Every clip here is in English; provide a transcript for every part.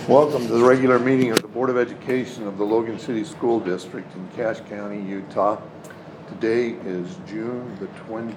Welcome to the regular meeting of the Board of Education of the Logan City School District in Cache County, Utah. Today is June the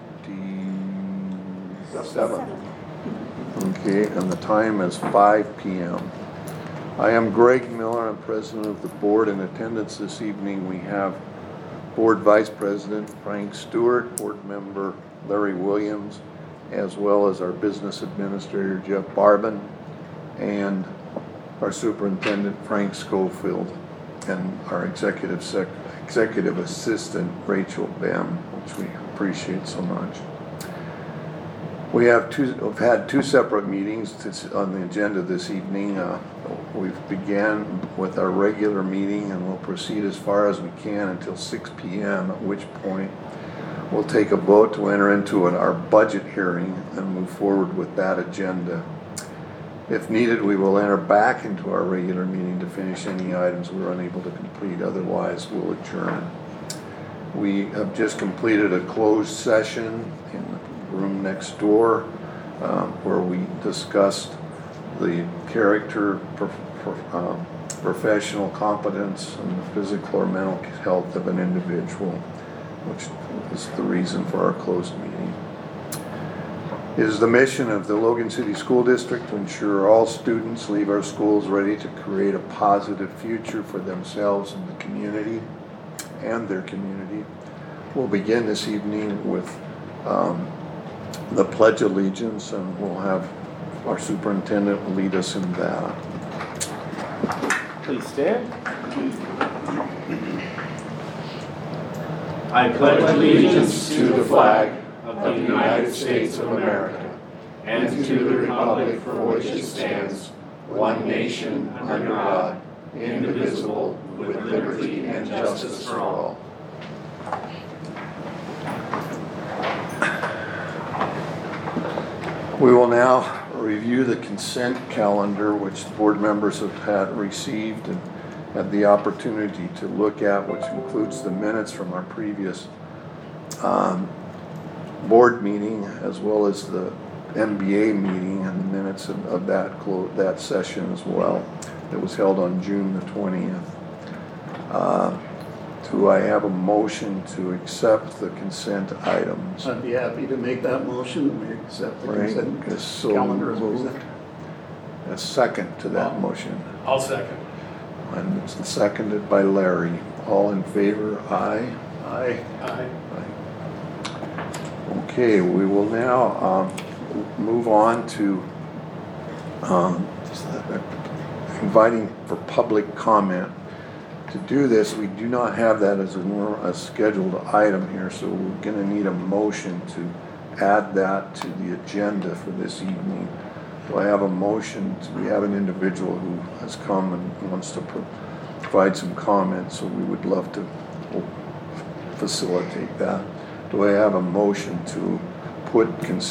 27th. Okay, and the time is 5 p.m. I am Greg Miller. I'm president of the board. In attendance this evening we have Board Vice President Frank Stewart, Board Member Larry Williams, as well as our Business Administrator Jeff Barbin, and our Superintendent Frank Schofield, and our Executive Assistant Rachel Bem, which we appreciate so much. We've had two separate meetings on the agenda this evening. We've began with our regular meeting and we'll proceed as far as we can until 6 p.m., at which point we'll take a vote to enter into our budget hearing and move forward with that agenda. If needed, we will enter back into our regular meeting to finish any items we're unable to complete. Otherwise, we'll adjourn. We have just completed a closed session in the room next door where we discussed the character, professional competence, and the physical or mental health of an individual, which is the reason for our closed meeting. It is the mission of the Logan City School District to ensure all students leave our schools ready to create a positive future for themselves and the community and their community. We'll begin this evening with the Pledge of Allegiance, and we'll have our superintendent lead us in that. Please stand. I pledge allegiance to the flag of the United States of America and to the republic for which it stands, one nation under God, indivisible, with liberty and justice for all. We will now review the consent calendar, which the board members have received and had the opportunity to look at, which includes the minutes from our previous board meeting, as well as the MBA meeting and the minutes of that session as well. It was held on June the 20th. Do I have a motion to accept the consent items? I'd be happy to make that motion. We accept the consent calendar as presented. A second to that motion. I'll second. And it's seconded by Larry. All in favor? Aye. Aye. Aye. Okay, we will now move on to inviting for public comment. To do this, we do not have that as a scheduled item here, so we're going to need a motion to add that to the agenda for this evening. Do I have a motion? We have an individual who has come and wants to provide some comments, so we would love to facilitate that. Do I have a motion to put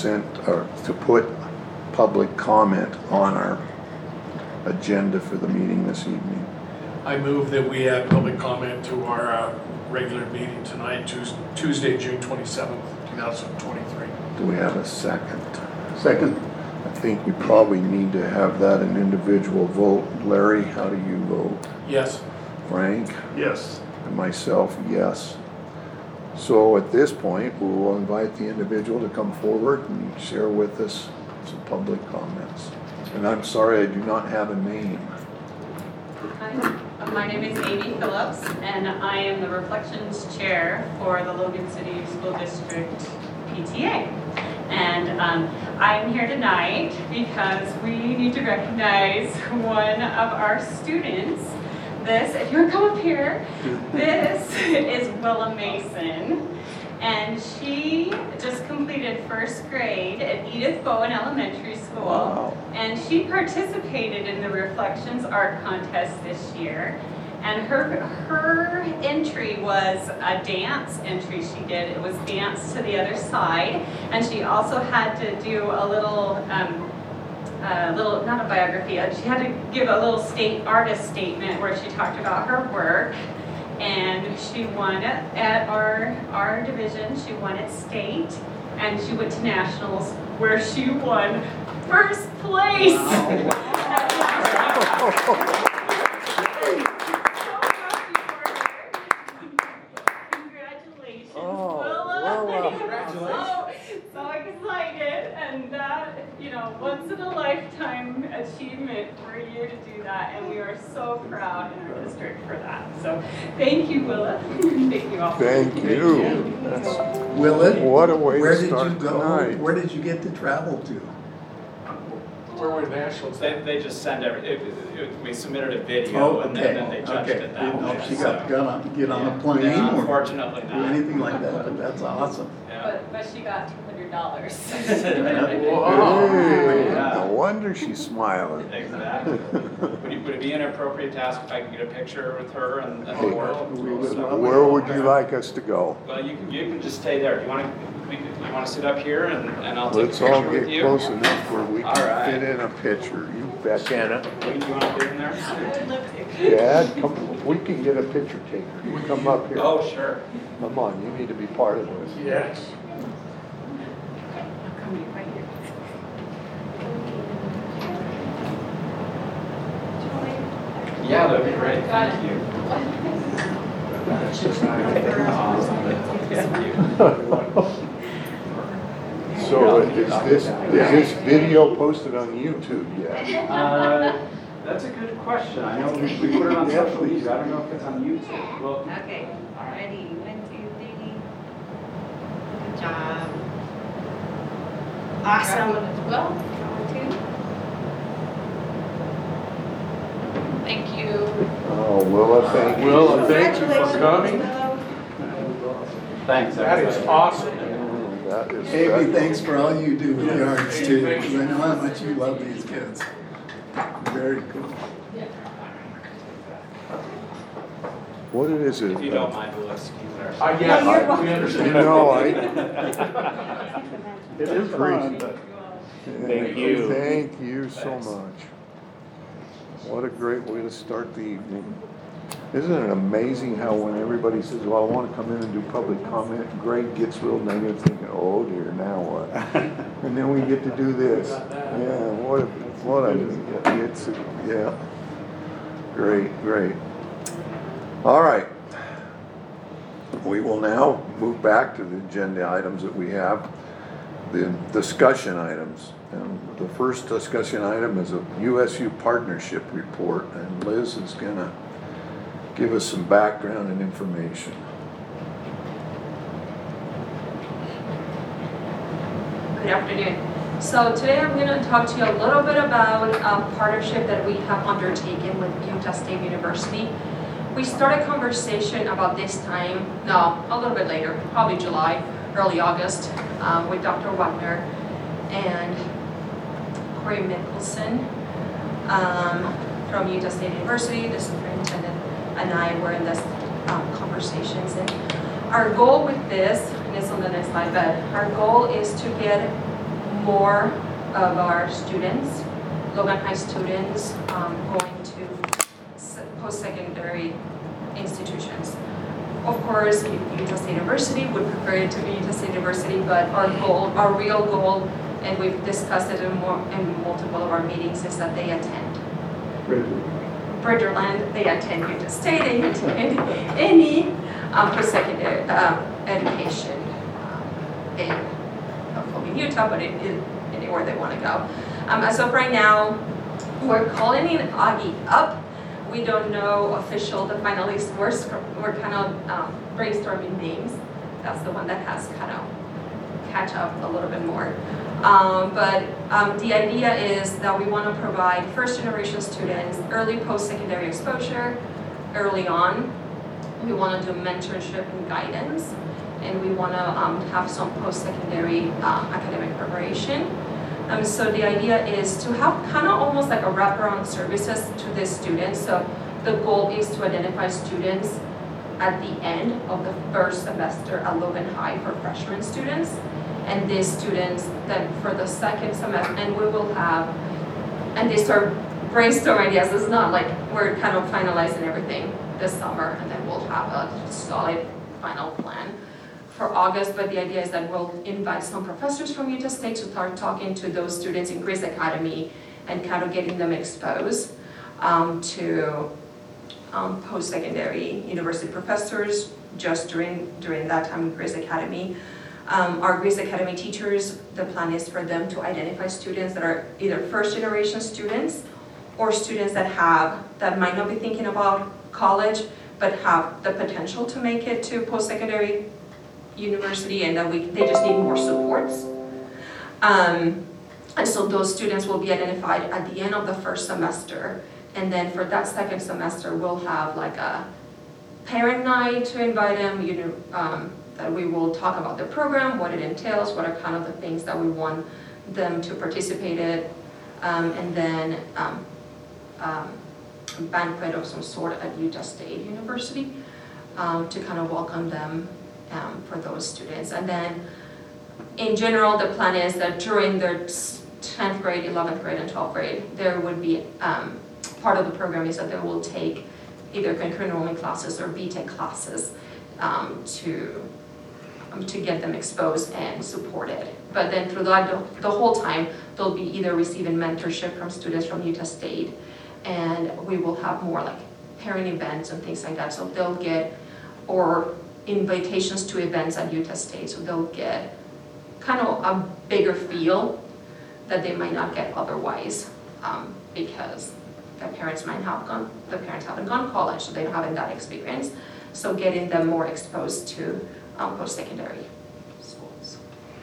public comment on our agenda for the meeting this evening? I move that we add public comment to our regular meeting tonight, Tuesday, June 27th, 2023. Do we have a second? Second. I think we probably need to have that an individual vote. Larry, how do you vote? Yes. Frank? Yes. And myself, yes. So at this point, we will invite the individual to come forward and share with us some public comments. And I'm sorry, I do not have a name. Hi, my name is Amy Phillips, and I am the Reflections Chair for the Logan City School District PTA. And I'm here tonight because we need to recognize one of our students. If you want to come up here, this is Willa Mason. And she just completed first grade at Edith Bowen Elementary School. Wow. And she participated in the Reflections Art Contest this year. And her entry was a dance entry she did. It was Dance to the Other Side. And she also had to do a little, not a biography, she had to give a little artist statement where she talked about her work. And she won it at our division. She won at state, and she went to nationals where she won first place. Wow. Congratulations, Oh, Willa. Willa. So excited, and that, once in a lifetime achievement for you to do that, and we are so proud in our district for that. So thank you, Willa. Thank you all. Thank you. That's, Willett, what a way where to did you start go? tonight. Where did you get to travel to? Where were nationals? They just send we submitted a video Oh, and okay, then they judged okay. it that Didn't know way. if she so- get on a Yeah. plane Yeah, or unfortunately do not. anything like that, but that's awesome. Yeah. But she got $200. Hey, Yeah. no wonder she's smiling. Exactly. Would it be inappropriate to ask if I could get a picture with her and the board? we would love it. Where would you like us to go? Well, you can just stay there. You want to sit up here and I'll take a Let's all picture get with you? close enough where we All can right. fit in a picture. You bet, Anna. Do you want to get in there? Dad, come, we can get a picture taken. You come up here. Oh, sure. Come on, you need to be part of this. Yes. Right here. Yeah, that'd be great. Got Thank it. you. Thank you. So is this video posted on YouTube yet? That's a good question. I know we put it on social media. I don't know if it's on YouTube. Well, Okay, ready, 1, 2, 3. Good job. Awesome. Grab one as well. One, 2. Thank you. Oh, Willa, thank you. Willa, thank you for coming. thanks. That is awesome. That is. Amy, thanks for all you do with the Yeah. arts too, because I know how much you love these kids. Very cool. What is it? If you don't mind, we'll excuse ourselves. Yes, we understand. You know, It is fun, but Thank you. Thank you so Thanks. much. What a great way to start the evening. Isn't it amazing how when everybody says, well, I want to come in and do public comment, Greg gets real negative thinking, oh dear, now what? And then we get to do this. Yeah, yeah. Great. All right. We will now move back to the agenda items that we have, the discussion items. And the first discussion item is a USU partnership report, and Liz is gonna give us some background and information. Good afternoon. So today I'm going to talk to you a little bit about a partnership that we have undertaken with Utah State University. We started a conversation about this time, no, a little bit later, probably July, early August, with Dr. Wagner and Corey Mickelson from Utah State University, the superintendent, and I were in this conversations. And our goal with this, and it's on the next slide, but our goal is to get more of our students, Logan High students, going to post-secondary institutions. Of course, Utah State University would prefer it to be Utah State University, but our real goal, and we've discussed it in multiple of our meetings, is that they attend Bridgerland, they attend Utah State, they attend any post-secondary education in hopefully Utah, but anywhere they want to go. As of right now, we're calling in Augie up. We don't know the finalists. We're kind of brainstorming names. That's the one that has kind of catch up a little bit more. But the idea is that we want to provide first-generation students early post-secondary exposure early on. We want to do mentorship and guidance, and we want to have some post-secondary academic preparation. So the idea is to have kind of almost like a wraparound services to the students. So the goal is to identify students at the end of the first semester at Logan High for freshman students, and these students then for the second semester, and we will have, and they start brainstorm ideas. It's not like we're kind of finalizing everything this summer, and then we'll have a solid final plan for August, but the idea is that we'll invite some professors from Utah State to start talking to those students in Grace Academy and kind of getting them exposed. to post-secondary university professors just during that time in Grace Academy. Our Grace Academy teachers, the plan is for them to identify students that are either first-generation students or students that might not be thinking about college but have the potential to make it to post-secondary university, and that they just need more supports. And so those students will be identified at the end of the first semester, and then for that second semester we'll have like a parent night to invite them, that we will talk about the program, what it entails, what are kind of the things that we want them to participate in, and then a banquet of some sort at Utah State University to kind of welcome them for those students. And then in general, the plan is that during their 10th grade, 11th grade, and 12th grade, there would be part of the program is that they will take either concurrent enrollment classes or BTEC classes to get them exposed and supported. But then through the whole time, they'll be either receiving mentorship from students from Utah State, and we will have more like parent events and things like that. So they'll get, or invitations to events at Utah State, so they'll get kind of a bigger feel that they might not get otherwise, because their parents haven't gone to college, so they don't have that experience. So getting them more exposed to post-secondary schools.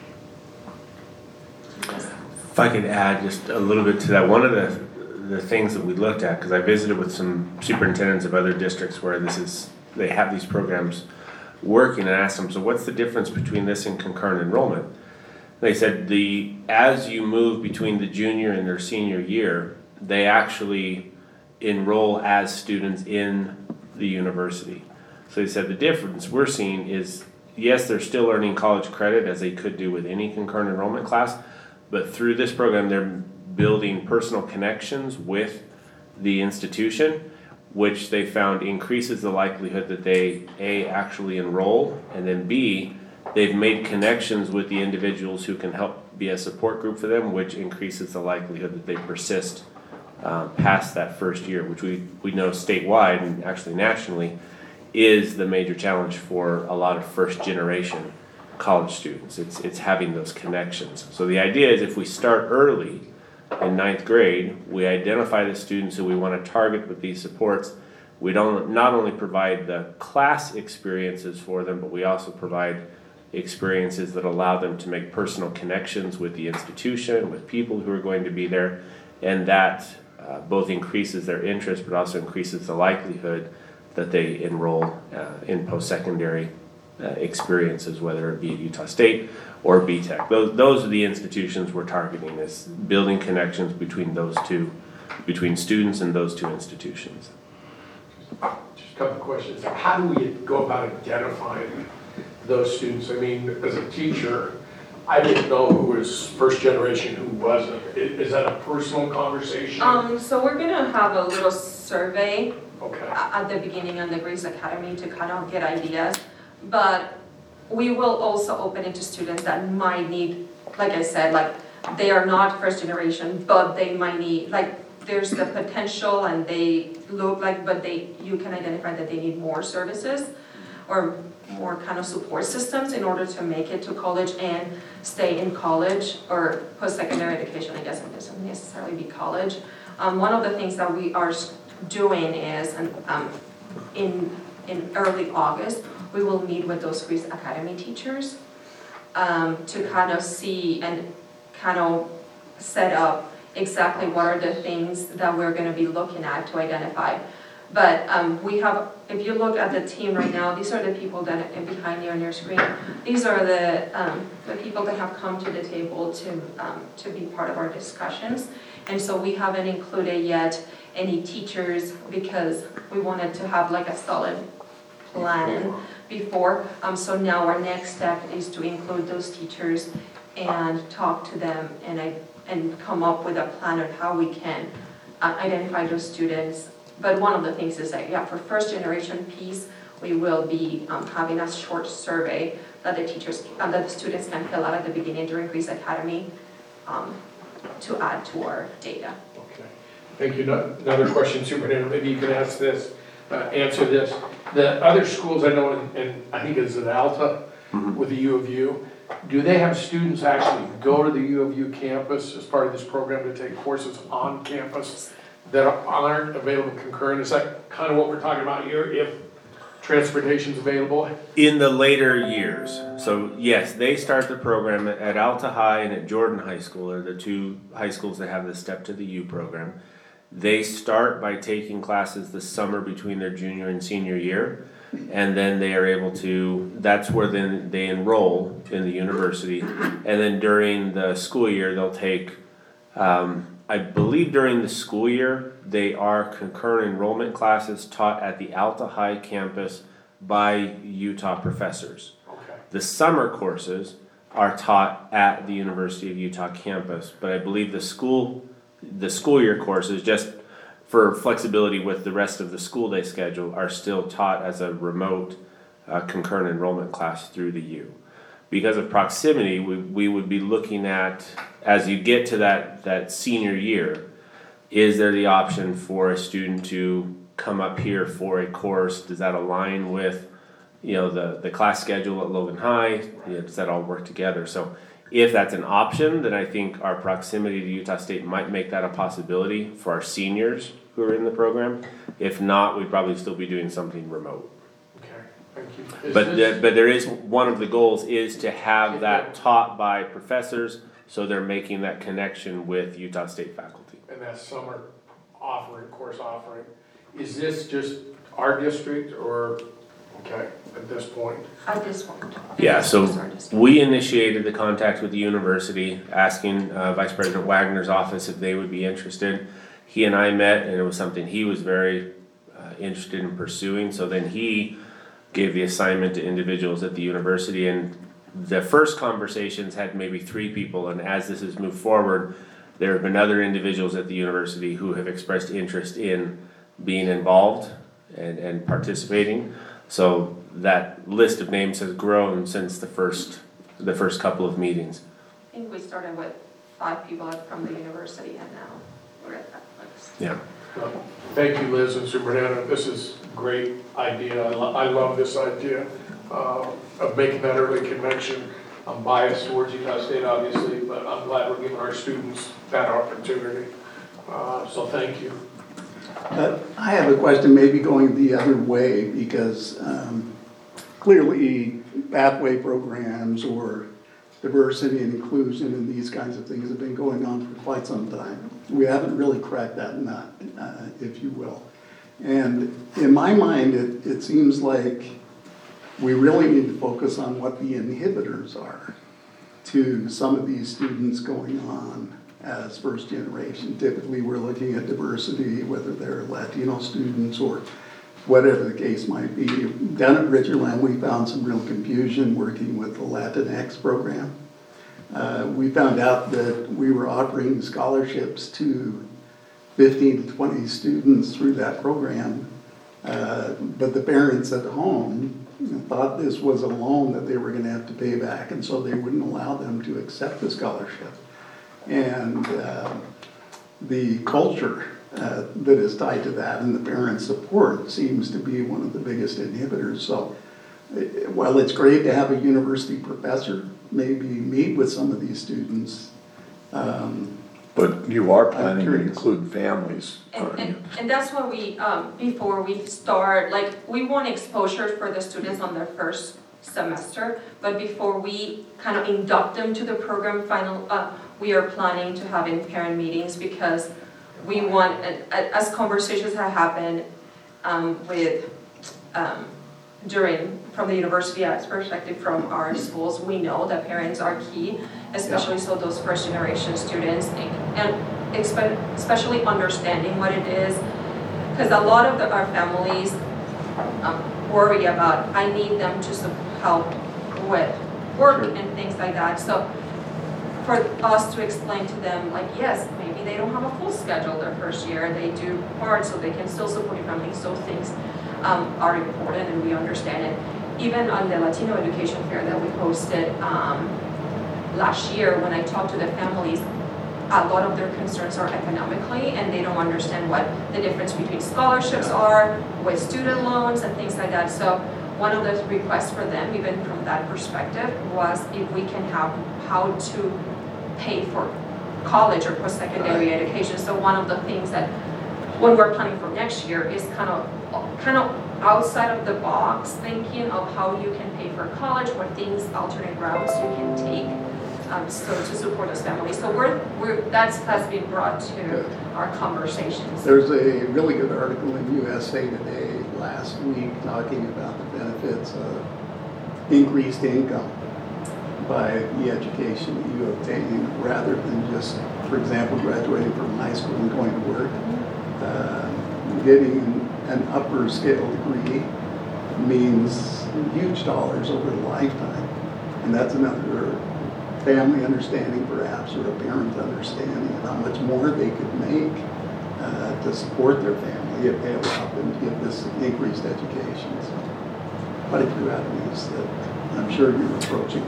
If I could add just a little bit to that, one of the things that we looked at, because I visited with some superintendents of other districts where they have these programs working, and asked them, so what's the difference between this and concurrent enrollment? They said as you move between the junior and their senior year, they actually enroll as students in the university. So they said the difference we're seeing is, yes, they're still earning college credit as they could do with any concurrent enrollment class, but through this program they're building personal connections with the institution, which they found increases the likelihood that they A, actually enroll, and then B, they've made connections with the individuals who can help be a support group for them, which increases the likelihood that they persist past that first year, which we know statewide and actually nationally is the major challenge for a lot of first generation college students. It's having those connections. So the idea is if we start early in 9th grade, we identify the students who we want to target with these supports. We don't not only provide the class experiences for them, but we also provide experiences that allow them to make personal connections with the institution, with people who are going to be there, and that both increases their interest but also increases the likelihood that they enroll in post-secondary experiences, whether it be at Utah State or BTEC. Those are the institutions we're targeting, is building connections between between students and those two institutions. Just a couple of questions. How do we go about identifying those students? I mean, as a teacher, I didn't know who was first generation, who wasn't. Is that a personal conversation? So we're gonna have a little survey Okay. at the beginning of the Grace Academy to kind of get ideas, but we will also open it to students that might need, like I said, like they are not first generation, but they might need, like there's the potential and they look like, but you can identify that they need more services or more kind of support systems in order to make it to college and stay in college, or post-secondary education, I guess it doesn't necessarily be college. One of the things that we are doing is, in early August, we will meet with those Grace Academy teachers to kind of see and kind of set up exactly what are the things that we're going to be looking at to identify. But we have, if you look at the team right now, these are the people that are behind you on your screen. These are the people that have come to the table to be part of our discussions. And so we haven't included yet any teachers because we wanted to have like a solid plan before. So now our next step is to include those teachers and talk to them and come up with a plan of how we can identify those students. But one of the things is that, for first generation piece, we will be having a short survey that the students can fill out at the beginning during Grace Academy to add to our data. Okay. Thank you. Another question, Superintendent, maybe you can answer this. The other schools I know, and I think it's at Alta with the U of U, do they have students actually go to the U of U campus as part of this program to take courses on campus that aren't available concurrent? Is that kind of what we're talking about here, if transportation's available? In the later years. So yes, they start the program at Alta High and at Jordan High School, are the two high schools that have the Step to the U program. They start by taking classes the summer between their junior and senior year, and then they are able to, that's where then they enroll in the university, and then during the school year they'll take, I believe during the school year they are concurrent enrollment classes taught at the Alta High campus by Utah professors. Okay. The summer courses are taught at the University of Utah campus, but I believe the school year courses, just for flexibility with the rest of the school day schedule, are still taught as a remote concurrent enrollment class through the U. Because of proximity, we would be looking at, as you get to that senior year, is there the option for a student to come up here for a course? Does that align with, the class schedule at Logan High? Does that all work together? So if that's an option, then I think our proximity to Utah State might make that a possibility for our seniors who are in the program. If not, we'd probably still be doing something remote. Okay, thank you. But there is, one of the goals is to have that taught by professors, so they're making that connection with Utah State faculty. And that summer course offering, is this just our district or, okay, at this point? At this point. Yeah, so we initiated the contact with the university, asking Vice President Wagner's office if they would be interested. He and I met, and it was something he was very interested in pursuing, so then he gave the assignment to individuals at the university, and the first conversations had maybe 3 people, and as this has moved forward, there have been other individuals at the university who have expressed interest in being involved and participating. So that list of names has grown since the first couple of meetings. I think we started with 5 people from the university, and now we're at that place. Yeah. Well, thank you, Liz and Superintendent. This is a great idea. I love this idea of making that early connection. I'm biased towards Utah State, obviously, but I'm glad we're giving our students that opportunity. So thank you. I have a question maybe going the other way, because clearly pathway programs or diversity and inclusion and these kinds of things have been going on for quite some time. We haven't really cracked that nut, if you will. And in my mind, it seems like we really need to focus on what the inhibitors are to some of these students going on as first generation. Typically, we're looking at diversity, whether they're Latino students or whatever the case might be. Down at Richardland, we found some real confusion working with the Latinx program. We found out that we were offering scholarships to 15 to 20 students through that program, but the parents at home thought this was a loan that they were going to have to pay back, and so they wouldn't allow them to accept the scholarship. And the culture that is tied to that and the parent support seems to be one of the biggest inhibitors. So while it's great to have a university professor maybe meet with some of these students, but you are planning to include families, aren't you? And that's what we, before we start, we want exposure for the students on their first semester, but before we kind of induct them to the program we are planning to have in parent meetings, because we want, as conversations have happened from the university perspective from our schools, we know that parents are key, especially so those first generation students, and especially understanding what it is, because a lot of our families worry about, I need them to help with work and things like that. So for us to explain to them, yes, maybe they don't have a full schedule their first year, they do part so they can still support your family. So things are important, and we understand it. Even on the Latino Education Fair that we hosted last year, when I talked to the families, a lot of their concerns are economically, and they don't understand what the difference between scholarships are, with student loans and things like that. So one of the requests for them, even from that perspective, was if we can have how to pay for college or post-secondary education. So one of the things that when we're planning for next year is kind of outside of the box thinking of how you can pay for college, what things, alternate routes you can take. So to support those families. So that has been brought to our conversations. There's a really good article in USA Today last week talking about the benefits of increased income by the education that you obtain rather than just, for example, graduating from high school and going to work. Getting an upper scale degree means huge dollars over a lifetime. And that's another family understanding perhaps, or a parent understanding of how much more they could make to support their family if they allow them to get this increased education. So quite a few avenues that I'm sure you're approaching.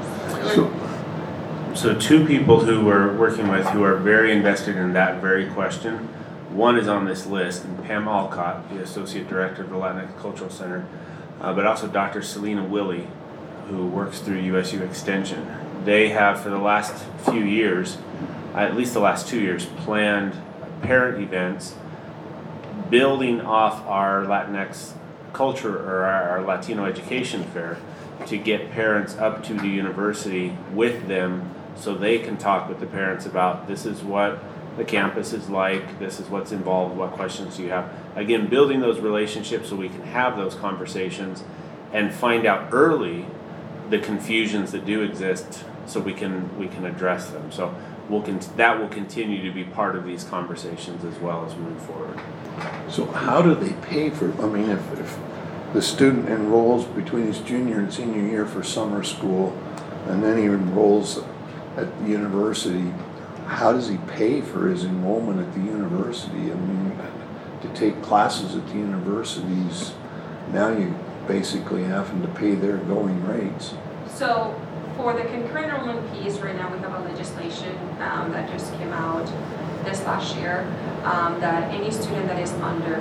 Yes. So two people who we're working with who are very invested in that very question. One is on this list, and Pam Alcott, the Associate Director of the Latinx Cultural Center, but also Dr. Selena Willie, who works through USU Extension. They have, for the last few years, at least the last 2 years, planned parent events building off our Latinx culture or our Latino education fair to get parents up to the university with them so they can talk with the parents about this is what the campus is like, this is what's involved, what questions do you have. Again, building those relationships so we can have those conversations and find out early the confusions that do exist so we can address them. So that will continue to be part of these conversations as well as we move forward. So how do they pay for, I mean, if the student enrolls between his junior and senior year for summer school, and then he enrolls at the university, how does he pay for his enrollment at the university? I mean, to take classes at the universities, now you basically having to pay their going rates. So for the concurrent enrollment piece, right now we have a legislation that just came out this last year that any student that is under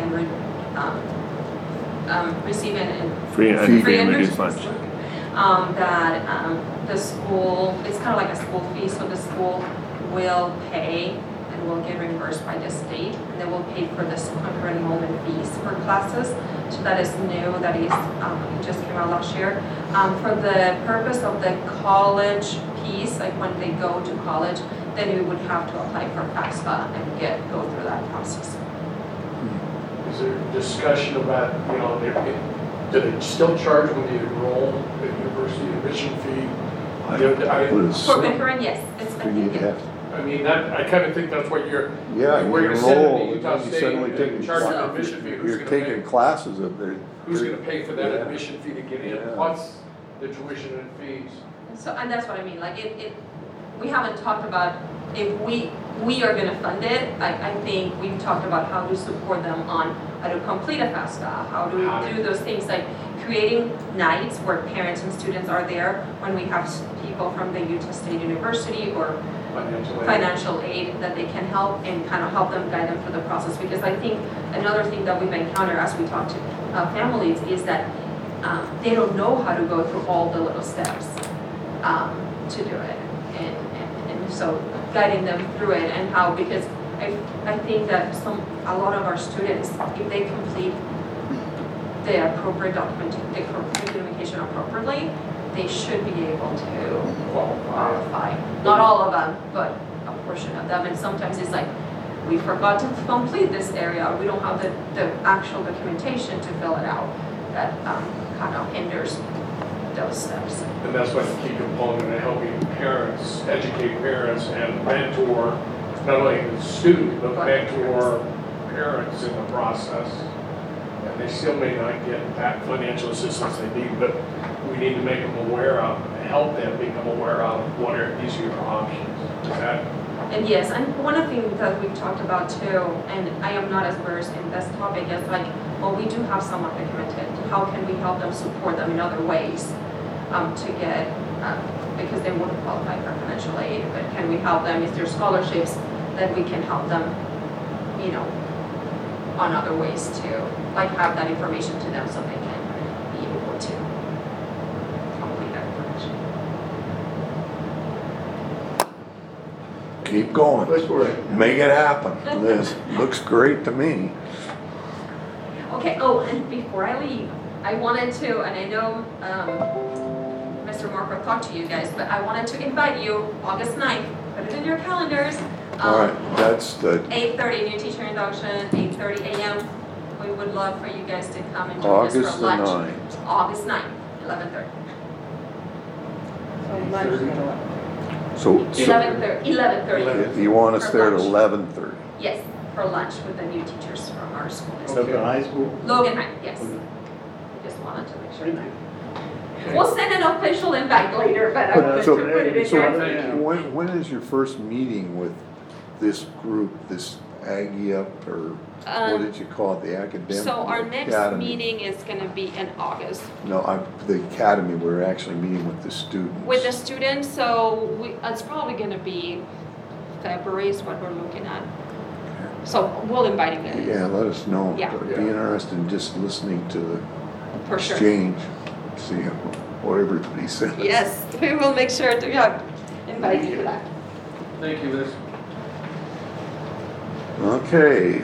receiving Free and and reduced lunch. that the school, it's kind of like a school fee, so the school will pay and will get reimbursed by the state, and they will pay for the concurrent enrollment fees for classes. So that is new, that is, it just came out last year. For the purpose of the college piece, like when they go to college, then we would have to apply for FAFSA and go through that process. Is there discussion about, do they still charge when they enroll at university admission fee? For concurrent, yes. I mean, that, I kind of think that's what you're, Yeah, where you you're sending enroll, to Utah and you State, suddenly and taking charging classes. an admission fee, who's You're gonna taking pay? classes up there. Who's gonna pay for that Yeah. admission fee to get in, Yeah. plus the tuition and fees? So, and that's what I mean, like we haven't talked about if we are gonna fund it. I think we've talked about how to support them on how to complete a FAFSA, how to do those things like creating nights where parents and students are there when we have people from the Utah State University or financial aid that they can help and kind of help them, guide them through the process. Because I think another thing that we've encountered as we talk to families is that they don't know how to go through all the little steps to do it. And so guiding them through it and how, because I think that a lot of our students, if they complete the appropriate documentation appropriately, they should be able to qualify. Not all of them, but a portion of them. And sometimes it's like, we forgot to complete this area, or we don't have the actual documentation to fill it out. That kind of hinders those steps. And that's why the key component of helping parents, educate parents and mentor, not only the student, but mentor parents in the process. And they still may not get that financial assistance they need, but we need to make them aware of, help them become aware of what are easier options. Is that? And yes, and one of the things that we've talked about too, and I am not as versed in this topic, is like, well, we do have someone documented. How can we help them support them in other ways to get because they wouldn't qualify for financial aid, but can we help them? Is there scholarships that we can help them, you know, on other ways to, like, have that information to them so they can be able to complete that information. Keep going. Push for it. Make it happen. This looks great to me. Okay, oh, and before I leave, I wanted to, and I know Mr. Marco talked to you guys, but I wanted to invite you August 9th, put it in your calendars. All right, that's the 8:30 new teacher induction, 8:30 a.m. We would love for you guys to come and join us for August the lunch. 9th. August 9th, 11:30. So lunch is at 11. So 11:30. you want us For there at lunch. 11:30? Yes, for lunch with the new teachers from our school district. Logan High School? Logan High, yes. Just wanted to make sure that. We'll send an official invite later, but I wanted to So- put it in so your. When is your first meeting with this group, this Aggie Up, or what did you call it, the academic? So our next academy? meeting is gonna be in August No, the academy, we're actually meeting with the students. with the students, so it's probably gonna be February is what we're looking at. So we'll invite you guys. Yeah, let us know. Yeah. I'd be interested in just listening to the For sure. exchange, see what everybody says. Yes, we will make sure to, invite you to that. Thank you, Liz. Okay.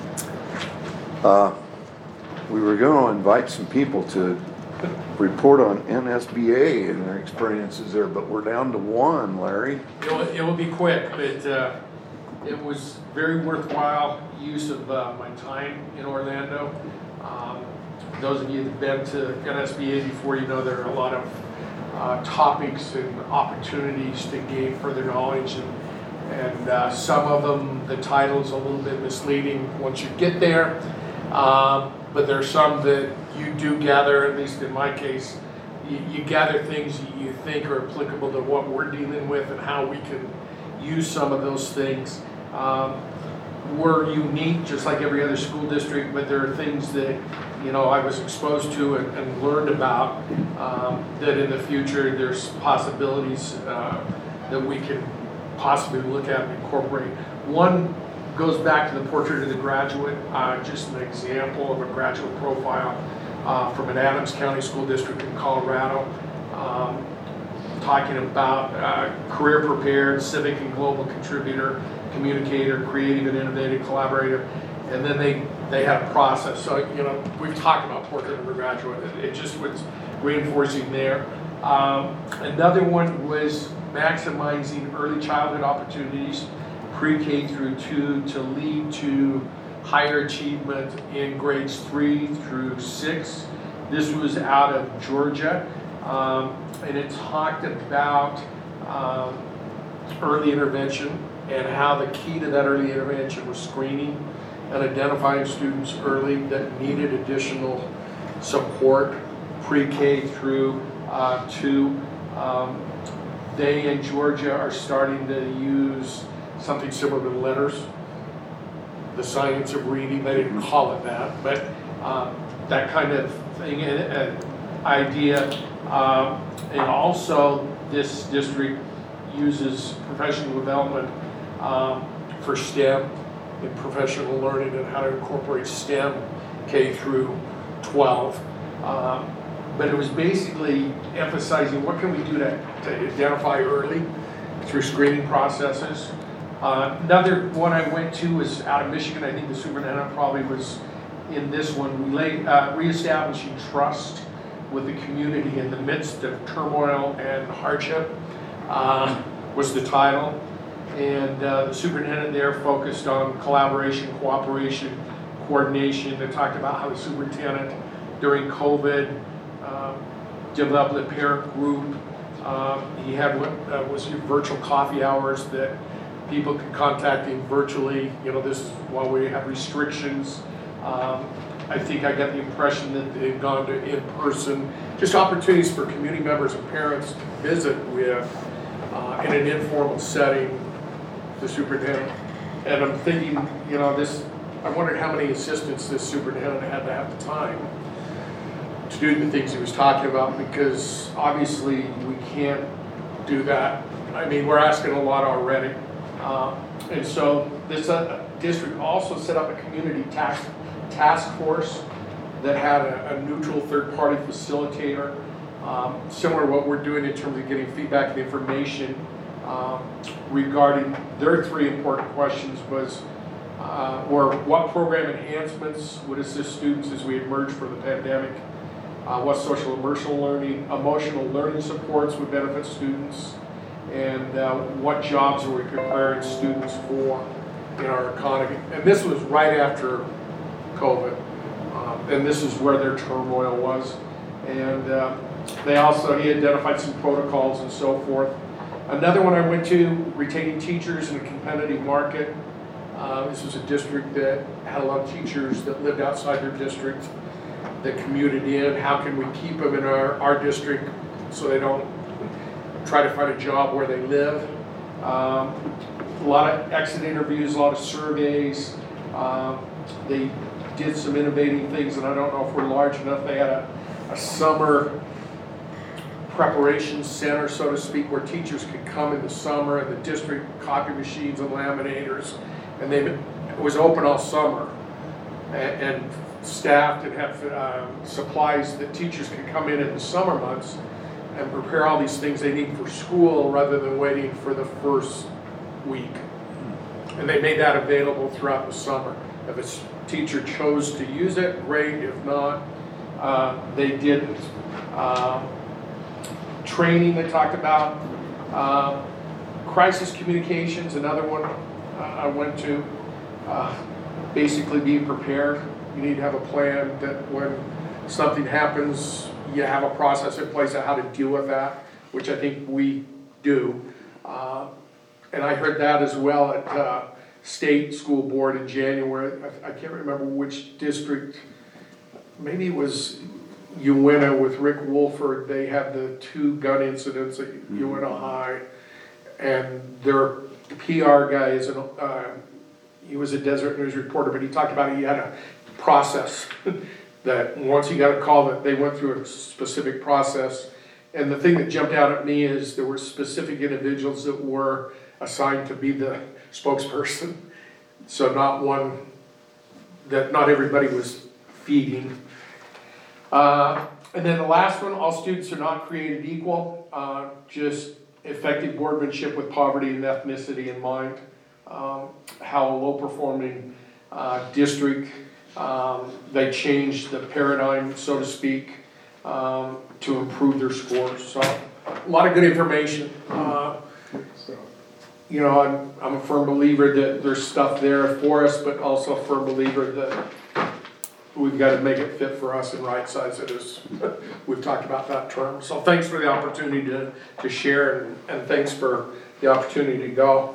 We were going to invite some people to report on NSBA and their experiences there, but we're down to one, Larry. It will be quick, but it was very worthwhile use of my time in Orlando. Those of you that have been to NSBA before, you know there are a lot of topics and opportunities to gain further knowledge, and some of them, the title's a little bit misleading once you get there, but there are some that you do gather, at least in my case, you gather things you think are applicable to what we're dealing with and how we can use some of those things. We're unique, just like every other school district, but there are things that, you know, I was exposed to and learned about, that in the future there's possibilities that we can possibly look at and incorporate. One goes back to the portrait of the graduate, just an example of a graduate profile from an Adams County School District in Colorado, talking about career prepared, civic and global contributor, communicator, creative and innovative collaborator, and then they had a process. So, you know, we've talked about portrait of a graduate. It just was reinforcing there. Another one was maximizing early childhood opportunities, pre-K through 2, to lead to higher achievement in grades 3 through 6. This was out of Georgia, and it talked about early intervention and how the key to that early intervention was screening and identifying students early that needed additional support pre-K through 2. They in Georgia are starting to use something similar to letters, the science of reading. They didn't call it that, but that kind of thing, idea. And also this district uses professional development for STEM and professional learning and how to incorporate STEM K through 12. But it was basically emphasizing what can we do to identify early through screening processes. Another one I went to was out of Michigan. I think the superintendent probably was in this one. Reestablishing trust with the community in the midst of turmoil and hardship was the title. And the superintendent there focused on collaboration, cooperation, coordination. They talked about how the superintendent during COVID developed a parent group. He had what was virtual coffee hours that people could contact him virtually. You know, this is while we have restrictions. I think I got the impression that they've gone to in-person, just opportunities for community members and parents to visit with in an informal setting the superintendent. And I'm thinking, you know, I wondered how many assistants this superintendent had to have the time to do the things he was talking about, because obviously we can't do that. I mean, we're asking a lot already. And so this district also set up a community task force that had a neutral third-party facilitator, similar to what we're doing in terms of getting feedback and information regarding their 3 important questions were what program enhancements would assist students as we emerge from the pandemic, what social emotional learning supports would benefit students, and what jobs are we preparing students for in our economy. And this was right after COVID, and this is where their turmoil was. And he identified some protocols and so forth. Another one I went to, retaining teachers in a competitive market. This was a district that had a lot of teachers that lived outside their district, that commuted in. How can we keep them in our district so they don't try to find a job where they live? A lot of exit interviews, a lot of surveys. They did some innovative things, and I don't know if we're large enough. They had a summer preparation center, so to speak, where teachers could come in the summer, and the district copy machines and laminators, and it was open all summer and staffed and have supplies that teachers could come in the summer months and prepare all these things they need for school rather than waiting for the first week. And they made that available throughout the summer. If a teacher chose to use it, great. If not, they didn't. Training they talked about. Crisis communications, another one I went to. Basically being prepared. You need to have a plan that when something happens, you have a process in place of how to deal with that, which I think we do. And I heard that as well at state school board in January. I can't remember which district. Maybe it was Uinta with Rick Wolford. They had the 2 gun incidents at Uinta High, and their PR guy he was a Desert News reporter, but he talked about he had a process that once he got a call that they went through a specific process. And the thing that jumped out at me is there were specific individuals that were assigned to be the spokesperson. So not everybody was feeding. And then the last one, all students are not created equal, just effective boardmanship with poverty and ethnicity in mind. How a low-performing district, they changed the paradigm, so to speak, to improve their scores. So a lot of good information. I'm a firm believer that there's stuff there for us, but also a firm believer that we've got to make it fit for us and right size it, as we've talked about that term. So thanks for the opportunity to share, and thanks for the opportunity to go.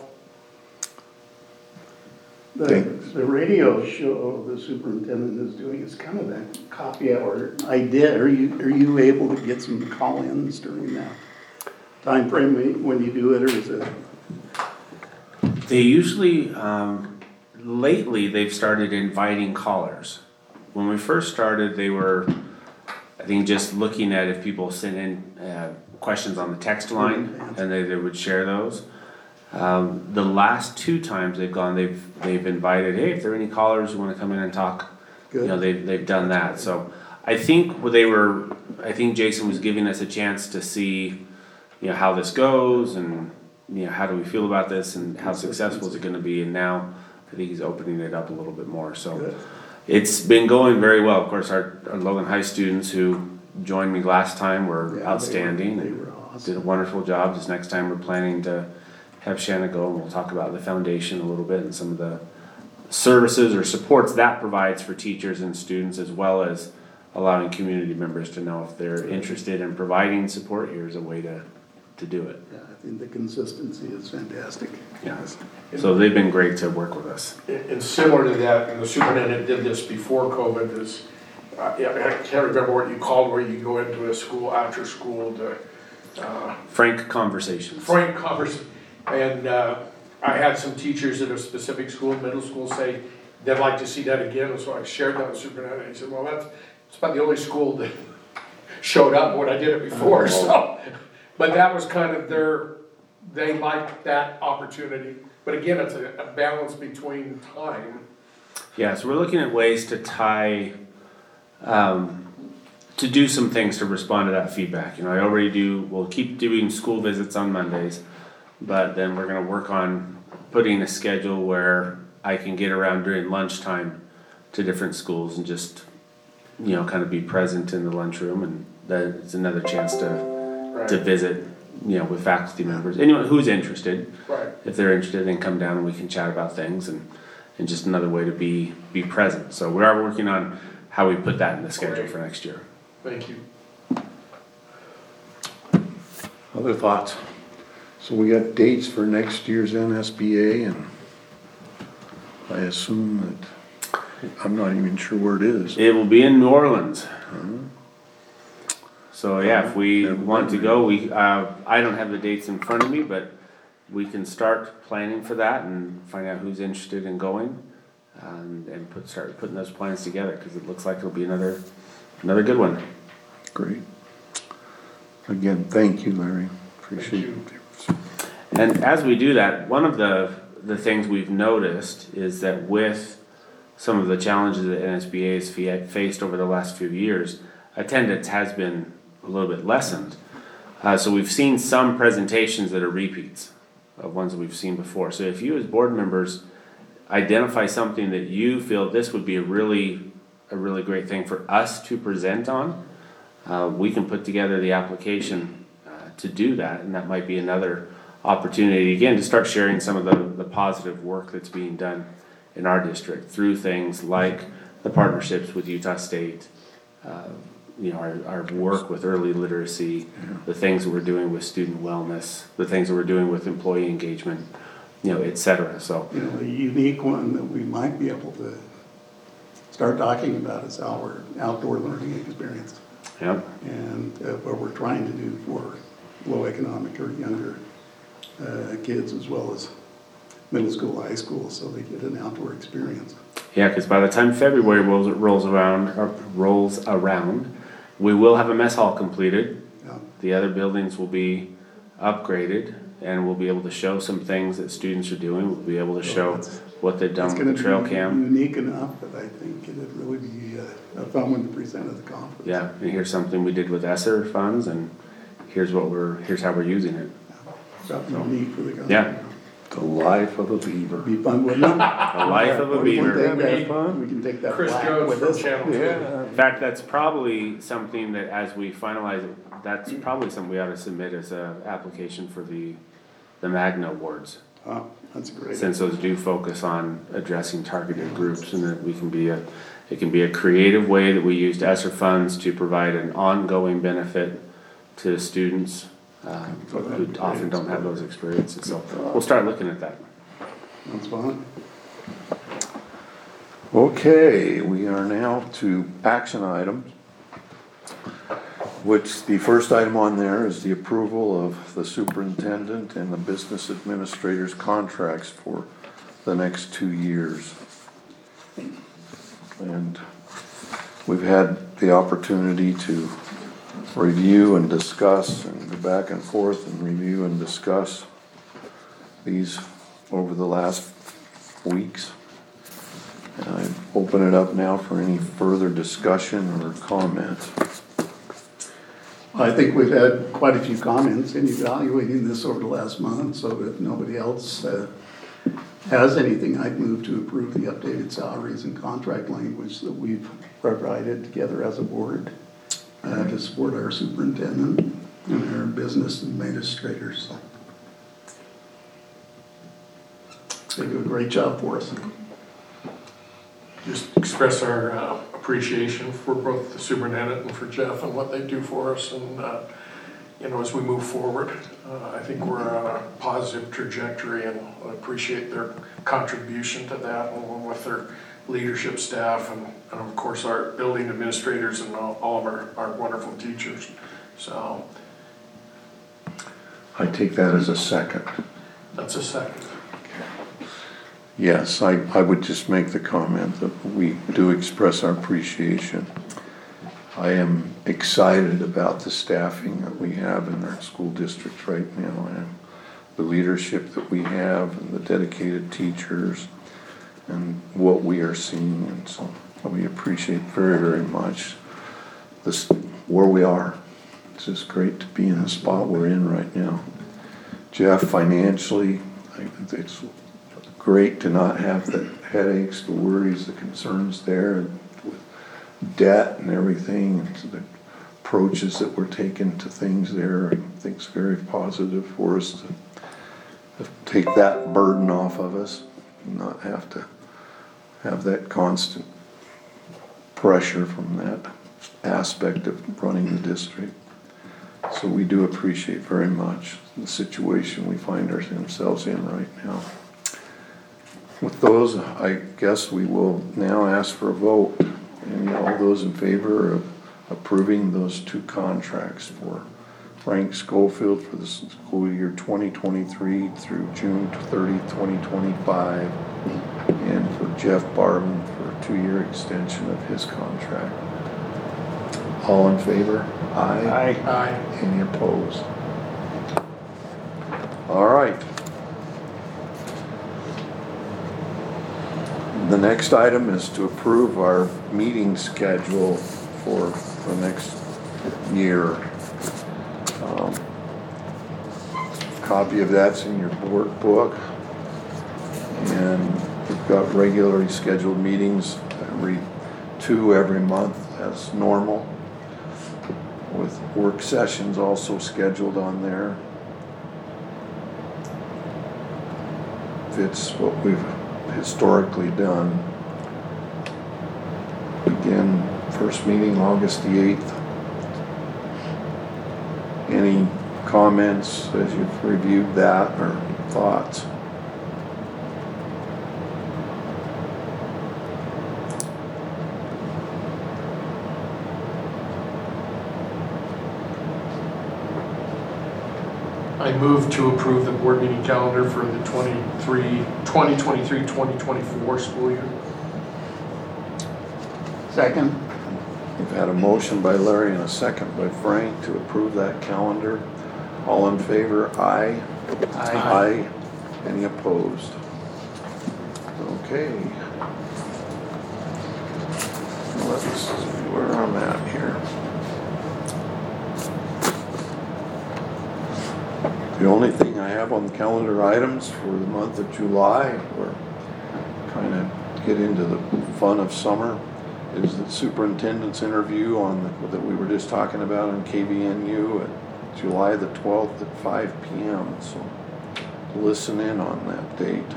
The radio show the superintendent is doing is kind of a copy or idea. Are you able to get some call-ins during that time frame when you do it, or is it? They usually, lately they've started inviting callers. When we first started, they were, I think, just looking at if people sent in questions on the text line, and they would share those. The last 2 times they've gone, they've invited, hey, if there are any callers who want to come in and talk, Good. They've done that. So I think Jason was giving us a chance to see, how this goes, and how do we feel about this, and how successful is it going to be. And now I think he's opening it up a little bit more. So Good. It's been going very well. Of course, our Logan High students who joined me last time were outstanding. They were awesome. Did a wonderful job. This next time we're planning to have Shanna go, and we'll talk about the foundation a little bit and some of the services or supports that provides for teachers and students, as well as allowing community members to know if they're interested in providing support. Here's a way to do it. Yeah, I think the consistency is fantastic. Yeah. So they've been great to work with us. And similar to that, and the superintendent did this before COVID, I can't remember what you called where you go into a school after school to Frank conversations. And I had some teachers at a specific school, middle school, say they'd like to see that again. And so I shared that with the superintendent. He said, well, that's about the only school that showed up when I did it before. So But that was kind of they liked that opportunity. But again, it's a balance between time. Yeah, so we're looking at ways to tie, to do some things to respond to that feedback. You know, I already do, we'll keep doing school visits on Mondays, but then we're gonna work on putting a schedule where I can get around during lunchtime to different schools and just, you know, kind of be present in the lunchroom, and that it's another chance to visit, you know, with faculty members, anyone who's interested. Right. If they're interested, then come down and we can chat about things, and just another way to be present. So we are working on how we put that in the schedule for next year. Thank you. Other thoughts? So we got dates for next year's NSBA, and I assume that, I'm not even sure where it is. It will be in New Orleans. So yeah, if we want to go, I don't have the dates in front of me, but we can start planning for that and find out who's interested in going, and start putting those plans together, because it looks like it'll be another good one. Great. Again, thank you, Larry. Appreciate it. And as we do that, one of the things we've noticed is that with some of the challenges that NSBA has faced over the last few years, attendance has been a little bit lessened. So we've seen some presentations that are repeats of ones that we've seen before. So if you as board members identify something that you feel this would be a really great thing for us to present on, we can put together the application to do that, and that might be another opportunity again to start sharing some of the positive work that's being done in our district through things like the partnerships with Utah State, you know, our work with early literacy, the things that we're doing with student wellness, the things that we're doing with employee engagement, you know, et cetera. So, You know, the unique one that we might be able to start talking about is our outdoor learning experience, yeah. and what we're trying to do for low economic or younger kids, as well as middle school, high school, so they get an outdoor experience. Yeah, because by the time February rolls around, we will have a mess hall completed. Yeah. The other buildings will be upgraded, and we'll be able to show some things that students are doing. We'll be able to show what they've done with the trail cam. Unique enough that I think it'd really be a fun one to present at the conference. Yeah, and here's something we did with ESSER funds, and here's how we're using it. Something unique for the government. Yeah. The life of a beaver. Be fun, wouldn't it? The life of a We can beaver. take that- We can take that Chris plaque Jones with from us. Channel 2. Yeah. In fact, that's probably something that as we finalize it, that's probably something we ought to submit as an application for the Magna Awards. Oh, that's great. Since those do focus on addressing targeted groups, and that it can be a creative way that we use ESSER funds to provide an ongoing benefit to students who often don't have those experiences. So we'll start looking at that. That's fun. Okay, we are now to action items, which the first item on there is the approval of the superintendent and the business administrator's contracts for the next 2 years. And we've had the opportunity to review and discuss and go back and forth and review and discuss these over the last weeks. And I open it up now for any further discussion or comments. I think we've had quite a few comments in evaluating this over the last month, so if nobody else has anything, I'd move to approve the updated salaries and contract language that we've provided together as a board to support our superintendent and our business administrators. They do a great job for us. Just express our appreciation for both the superintendent and for Jeff and what they do for us, and you know, as we move forward, I think we're on a positive trajectory, and I appreciate their contribution to that, along with their leadership staff, and of course our building administrators and all of our wonderful teachers. So I take that as a second. that's a second. Yes, I would just make the comment that we do express our appreciation. I am excited about the staffing that we have in our school district right now, and the leadership that we have, and the dedicated teachers, and what we are seeing. And so we appreciate very, very much this, where we are. It's just great to be in the spot we're in right now. Jeff, financially, it's great to not have the headaches, the worries, the concerns there with debt and everything, and so the approaches that we're taking to things there. I think it's very positive for us to take that burden off of us and not have to have that constant pressure from that aspect of running the district. So we do appreciate very much the situation we find ourselves in right now. With those, I guess we will now ask for a vote. And all those in favor of approving those two contracts for Frank Schofield for the school year 2023 through June 30, 2025, and for Jeff Barman for a 2-year extension of his contract. All in favor? Aye. Aye. Any opposed? All right. The next item is to approve our meeting schedule for the next year. Copy of that's in your board book. And we've got regularly scheduled meetings every month as normal, with work sessions also scheduled on there. Fits what we've historically done. Begin first meeting August the 8th. Any comments as you've reviewed that, or thoughts? I move to approve the board meeting calendar for the 2023-2024 school year. Second? We've had a motion by Larry and a second by Frank to approve that calendar. All in favor, aye. Aye. Any opposed? Okay. Let's see where I'm at here. The only thing I have on the calendar items for the month of July, we're kind of get into the fun of summer, is the superintendent's interview that we were just talking about on KVNU at July the 12th at 5 p.m. So listen in on that date.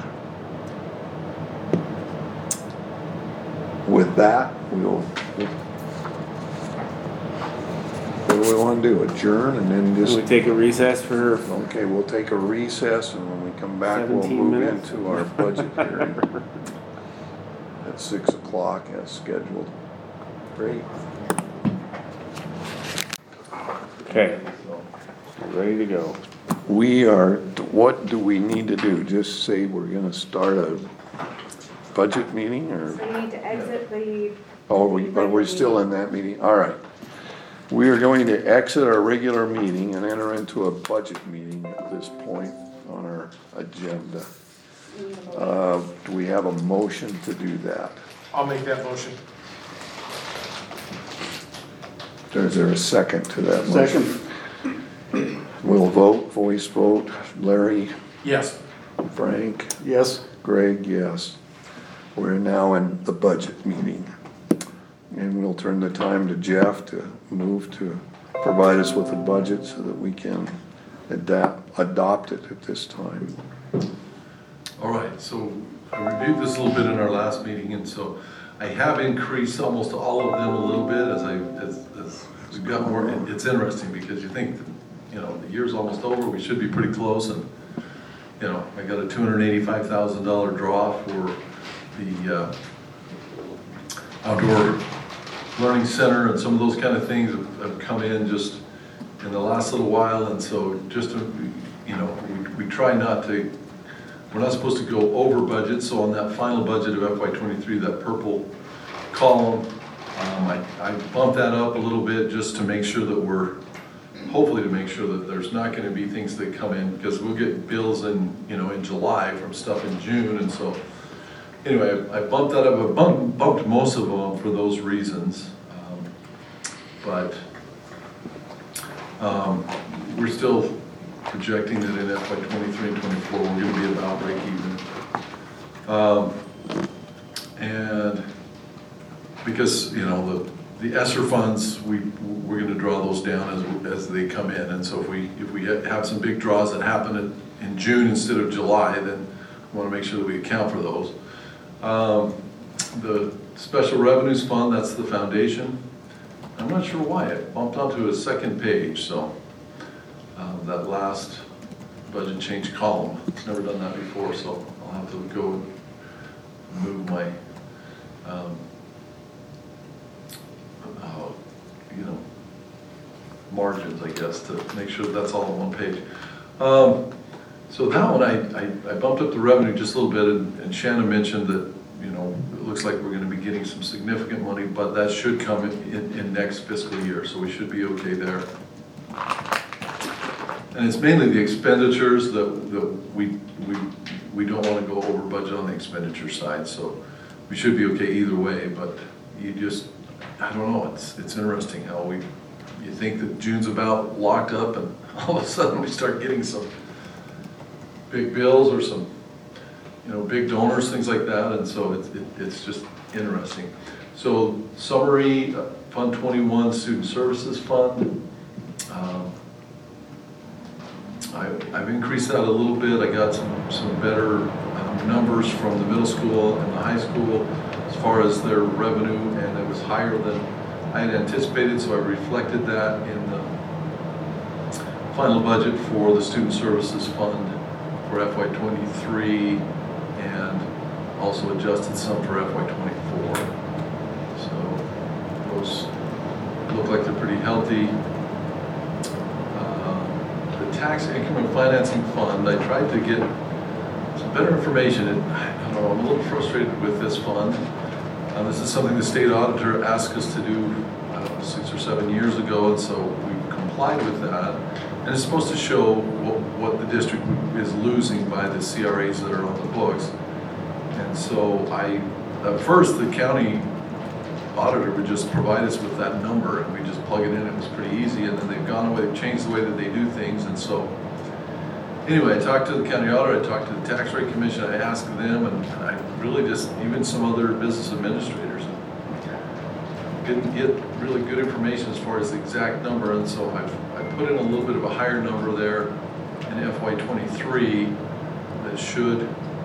With that, what do we want to do? Adjourn and then We just... take a recess for Okay, we'll take a recess, and when we come back, we'll 17 move minutes. into our budget hearing at 6 o'clock as scheduled. Great. Okay, we're ready to go. What do we need to do? Just say we're gonna start a budget meeting, or? So you need to exit the. Oh, we're still in that meeting? All right. We are going to exit our regular meeting and enter into a budget meeting at this point on our agenda. Do we have a motion to do that? I'll make that motion. Is there a second to that motion? Second? We'll vote, voice vote. Larry, Yes. Frank, Yes. Greg, yes. We're now in the budget meeting. And we'll turn the time to Jeff to move to provide us with a budget so that we can adopt it at this time. All right, so I reviewed this a little bit in our last meeting, and so I have increased almost all of them a little bit as we've got more. It's interesting because you think, the year's almost over, we should be pretty close, and, I got a $285,000 draw for the outdoor learning center, and some of those kind of things have come in just in the last little while, and so just to, we try not to. We're not supposed to go over budget, so on that final budget of FY23, that purple column, I bumped that up a little bit just to make sure that hopefully to make sure that there's not gonna be things that come in, because we'll get bills in July from stuff in June, and so, anyway, I bumped that up, I bumped most of them for those reasons. But we're still projecting that in FY '23 and '24, we're gonna be about break even. And because, the ESSER funds, we're gonna draw those down as they come in, and so if we have some big draws that happen in June instead of July, then we wanna make sure that we account for those. The Special Revenues Fund, that's the foundation. I'm not sure why, it bumped onto a second page, so that last budget change column, it's never done that before, so I'll have to go and move my margins, I guess, to make sure that's all on one page. So that one, I bumped up the revenue just a little bit, and Shannon mentioned that, it looks like we're gonna be getting some significant money, but that should come in next fiscal year, so we should be okay there. And it's mainly the expenditures that we don't wanna go over budget on the expenditure side, so we should be okay either way, but I don't know, it's interesting how you think that June's about locked up, and all of a sudden we start getting some big bills or some, big donors, things like that, and so it's just interesting. So summary, Fund 21, Student Services Fund. I've increased that a little bit. I got some better numbers from the middle school and the high school as far as their revenue, and it was higher than I had anticipated, so I reflected that in the final budget for the Student Services Fund for FY '23, and also adjusted some for FY '24. So those look like they're pretty healthy. The Tax Increment Financing Fund, I tried to get some better information, and I don't know, I'm a little frustrated with this fund. This is something the state auditor asked us to do 6 or 7 years ago, and so we complied with that. And it's supposed to show what the district is losing by the CRAs that are on the books. And so at first the county auditor would just provide us with that number, and we just plug it in. It was pretty easy, and then they've gone away, they've changed the way that they do things. And so anyway, I talked to the county auditor, I talked to the tax rate commission, I asked them, and I really just, even some other business administrators, didn't get really good information as far as the exact number, and so I put in a little bit of a higher number there in FY '23 that should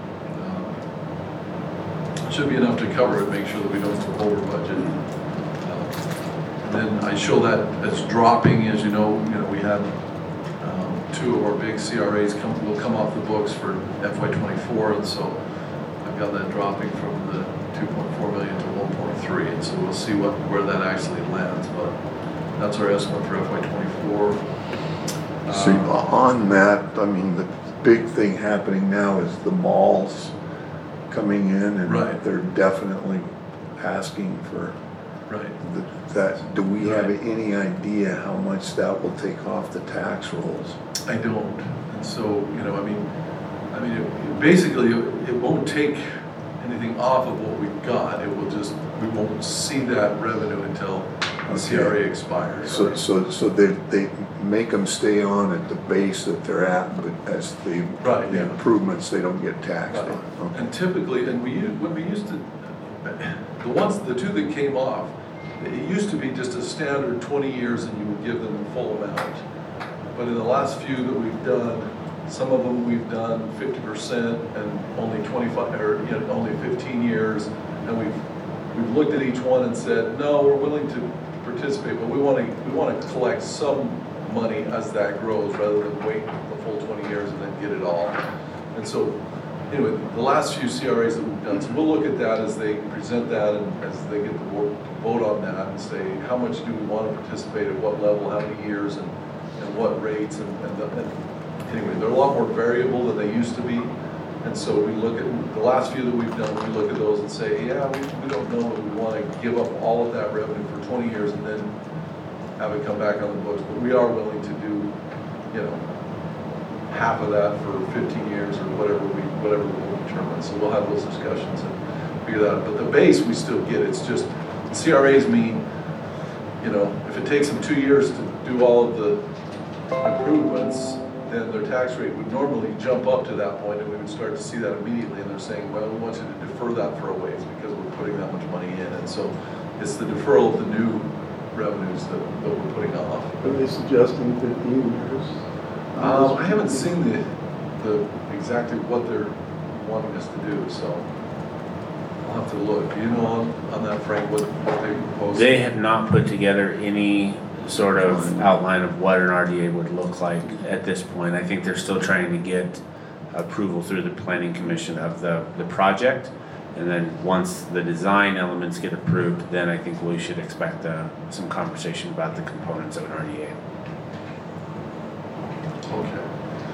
be enough to cover it, make sure that we don't go over budget. And then I show that as dropping, as you know, we had 2 of our big CRAs will come off the books for FY '24, and so I've got that dropping from the 2.4 million to 1.3, and so we'll see where that actually lands, but that's our estimate for FY '24. So on that, the big thing happening now is the malls coming in, and Right. they're definitely asking for Right. that. Do we have any idea how much that will take off the tax rolls? I don't, and so, basically, it won't take anything off of what we've got. It will just, we won't see that revenue until the CRA expires. So they make them stay on at the base that they're at, but as the Right, yeah. improvements, they don't get taxed Right. on. Okay. And typically, when we used to, the 2 that came off, it used to be just a standard 20 years, and you would give them the full amount. But in the last few that we've done, some of them we've done 50% and only 25, or only 15 years, and we've looked at each one and said, no, we're willing to participate, but we want to collect some money as that grows, rather than wait the full 20 years and then get it all. And so, anyway, the last few CRAs that we've done, so we'll look at that as they present that, and as they get the board to vote on that, and say, how much do we want to participate, at what level, how many years, and what rates, and anyway, they're a lot more variable than they used to be. And so we look at, the last few that we've done, we look at those and say, yeah, we don't know if we want to give up all of that revenue for 20 years and then have it come back on the books, but we are willing to do, you know, half of that for 15 years or whatever we'll determine. So we'll have those discussions and figure that out. But the base we still get. It's just CRAs mean, you know, if it takes them 2 years to do all of the improvements, then their tax rate would normally jump up to that point, and we would start to see that immediately. And they're saying, well, we want you to defer that for a ways because we're putting that much money in. And so it's the deferral of the new revenues that we're putting off. Are they suggesting 15 years? I haven't seen the exactly what they're wanting us to do, so I'll have to look. Do you know on that, Frank, what they proposed? They have not put together any sort of outline of what an RDA would look like at this point. I think they're still trying to get approval through the planning commission of the project. And then once the design elements get approved, then I think we should expect some conversation about the components of an RDA. Okay.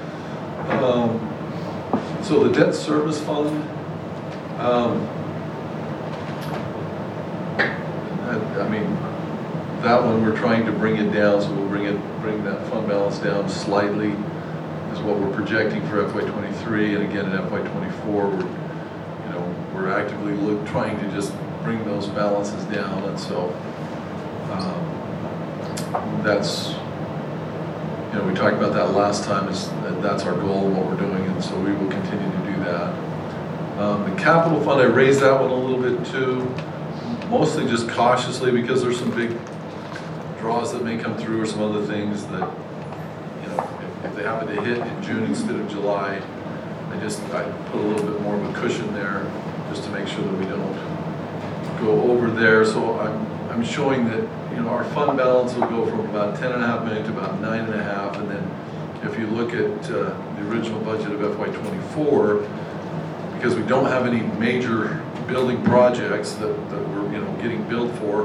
So the debt service fund, I mean, that one we're trying to bring it down, so we'll bring that fund balance down slightly is what we're projecting for FY23, and again in FY24 we're actively trying to just bring those balances down, and so that's, you know, we talked about that last time, that's our goal and what we're doing, and so we will continue to do that. The capital fund, I raised that one a little bit too, mostly just cautiously because there's some big draws that may come through or some other things that, you know, if they happen to hit in June instead of July, I put a little bit more of a cushion there just to make sure that we don't go over there. So I'm showing that, you know, our fund balance will go from about 10.5 million to about 9.5, and then if you look at the original budget of FY24, because we don't have any major building projects that we're, you know, getting billed for,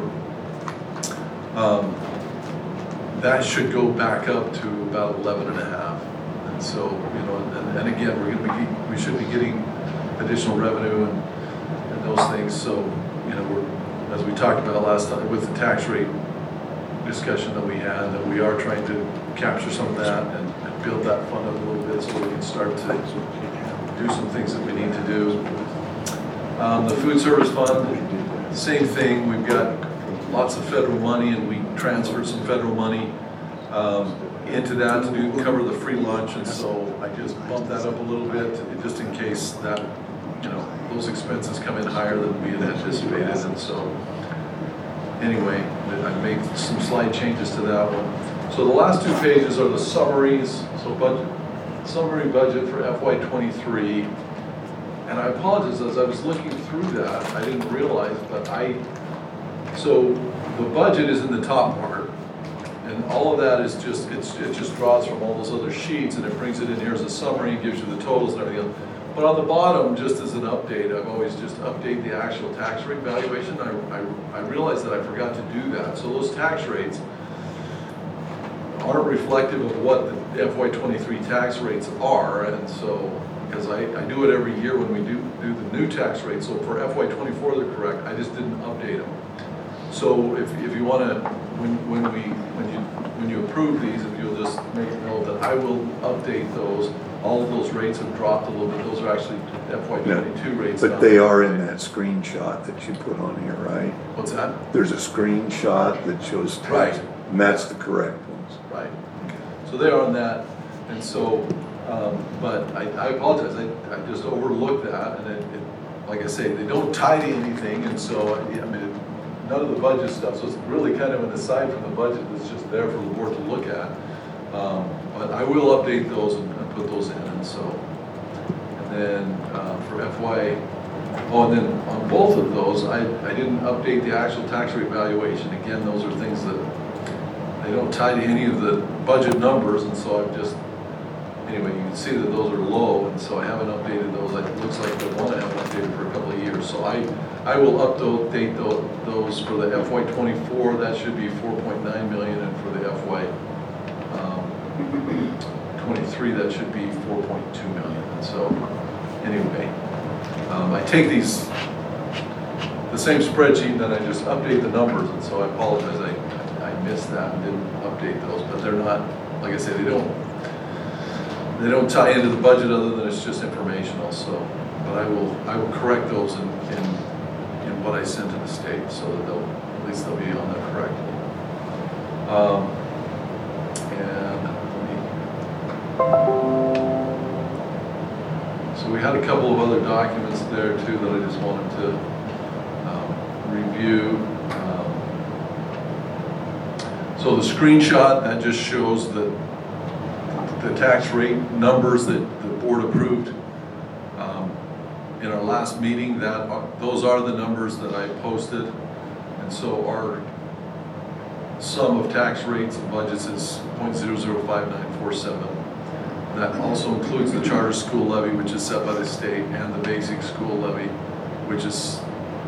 that should go back up to about 11.5. And so, you know, and again, we should be getting additional revenue and those things. So, you know, as we talked about last time with the tax rate discussion that we had, that we are trying to capture some of that and build that fund up a little bit so we can start to do some things that we need to do. The food service fund, same thing. We've got lots of federal money, and we transferred some federal money into that to cover the free lunch, and so I just bumped that up a little bit just in case that, you know, those expenses come in higher than we had anticipated. And so anyway, I made some slight changes to that one. So the last two pages are the summaries. So summary budget for FY23, and I apologize, as I was looking through that, I didn't realize, but so the budget is in the top part, and all of that is just, it just draws from all those other sheets, and it brings it in here as a summary, gives you the totals and everything else. But on the bottom, just as an update, I've always just update the actual tax rate valuation. I realized that I forgot to do that. So those tax rates aren't reflective of what the FY23 tax rates are, and so, because I do it every year when we do the new tax rate, so for FY24 they're correct, I just didn't update them. So if you want to, when you approve these, if you'll just make note that I will update those. All of those rates have dropped a little bit. Those are actually FY22 rates. But they are in that screenshot that you put on here, right? What's that? There's a screenshot that shows tax, Right. and that's the correct ones. Right. So they're on that, and so, but I apologize. I just overlooked that, and it, like I say, they don't tie to anything, and so I mean, none of the budget stuff. So it's really kind of an aside from the budget that's just there for the board to look at. But I will update those and put those in, and so, and then for and then on both of those, I didn't update the actual tax rate valuation. Again, those are things that they don't tie to any of the budget numbers, and so I've just, anyway, you can see that those are low, and so I haven't updated those. It looks like the one I haven't updated for a couple of years. So I will update those for the FY24. That should be 4.9 million, and for the FY23 that should be 4.2 million. And so anyway. I take these, the same spreadsheet, and then I just update the numbers, and so I apologize, I missed that and didn't update those, but they're not, like I said, they don't tie into the budget other than it's just informational, so, but I will correct those in what I sent to the state, so that at least they'll be on there correctly. So we had a couple of other documents there too that I just wanted to review. So the screenshot, that just shows the tax rate numbers that the board approved in our last meeting. Those are the numbers that I posted. And so our sum of tax rates and budgets is 0.005947. That also includes the charter school levy, which is set by the state, and the basic school levy, which is